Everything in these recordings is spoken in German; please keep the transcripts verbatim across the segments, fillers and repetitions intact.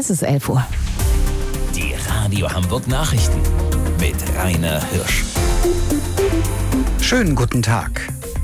Es ist elf Uhr. Die Radio Hamburg Nachrichten mit Rainer Hirsch. Schönen guten Tag.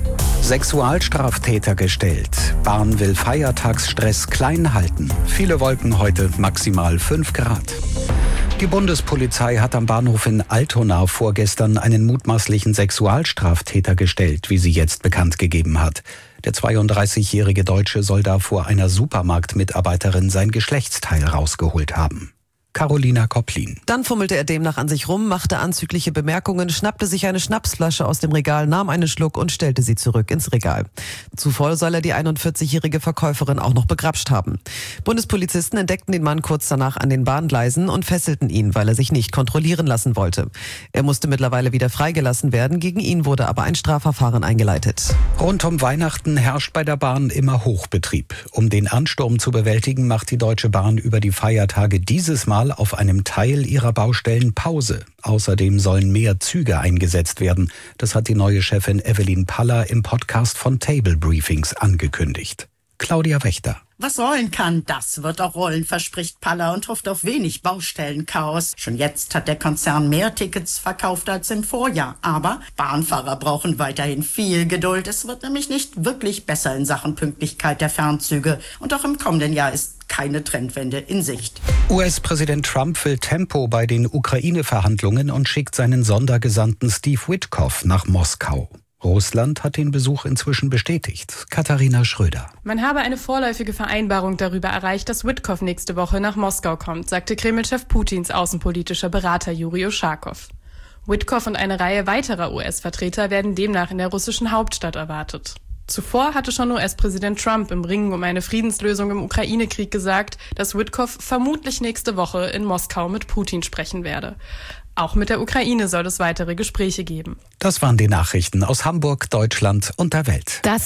Sexualstraftäter gestellt. Bahn will Feiertagsstress klein halten. Viele Wolken heute, maximal fünf Grad. Die Bundespolizei hat am Bahnhof in Altona vorgestern einen mutmaßlichen Sexualstraftäter gestellt, wie sie jetzt bekannt gegeben hat. Der zweiunddreißigjährige Deutsche soll da vor einer Supermarktmitarbeiterin sein Geschlechtsteil rausgeholt haben. Carolina Kopplin. Dann fummelte er demnach an sich rum, machte anzügliche Bemerkungen, schnappte sich eine Schnapsflasche aus dem Regal, nahm einen Schluck und stellte sie zurück ins Regal. Zuvor soll er die einundvierzigjährige Verkäuferin auch noch begrapscht haben. Bundespolizisten entdeckten den Mann kurz danach an den Bahngleisen und fesselten ihn, weil er sich nicht kontrollieren lassen wollte. Er musste mittlerweile wieder freigelassen werden, gegen ihn wurde aber ein Strafverfahren eingeleitet. Rund um Weihnachten herrscht bei der Bahn immer Hochbetrieb. Um den Ansturm zu bewältigen, macht die Deutsche Bahn über die Feiertage dieses Mal auf einem Teil ihrer Baustellen Pause. Außerdem sollen mehr Züge eingesetzt werden. Das hat die neue Chefin Evelyn Paller im Podcast von Table Briefings angekündigt. Claudia Wächter. Was rollen kann, das wird auch rollen, verspricht Paller und hofft auf wenig Baustellenchaos. Schon jetzt hat der Konzern mehr Tickets verkauft als im Vorjahr. Aber Bahnfahrer brauchen weiterhin viel Geduld. Es wird nämlich nicht wirklich besser in Sachen Pünktlichkeit der Fernzüge. Und auch im kommenden Jahr ist keine Trendwende in Sicht. U S-Präsident Trump will Tempo bei den Ukraine-Verhandlungen und schickt seinen Sondergesandten Steve Witkoff nach Moskau. Russland hat den Besuch inzwischen bestätigt. Katharina Schröder. Man habe eine vorläufige Vereinbarung darüber erreicht, dass Witkoff nächste Woche nach Moskau kommt, sagte Kreml-Chef Putins außenpolitischer Berater Juri Uschakow. Witkoff und eine Reihe weiterer U S-Vertreter werden demnach in der russischen Hauptstadt erwartet. Zuvor hatte schon U S-Präsident Trump im Ringen um eine Friedenslösung im Ukraine-Krieg gesagt, dass Witkoff vermutlich nächste Woche in Moskau mit Putin sprechen werde. Auch mit der Ukraine soll es weitere Gespräche geben. Das waren die Nachrichten aus Hamburg, Deutschland und der Welt. Das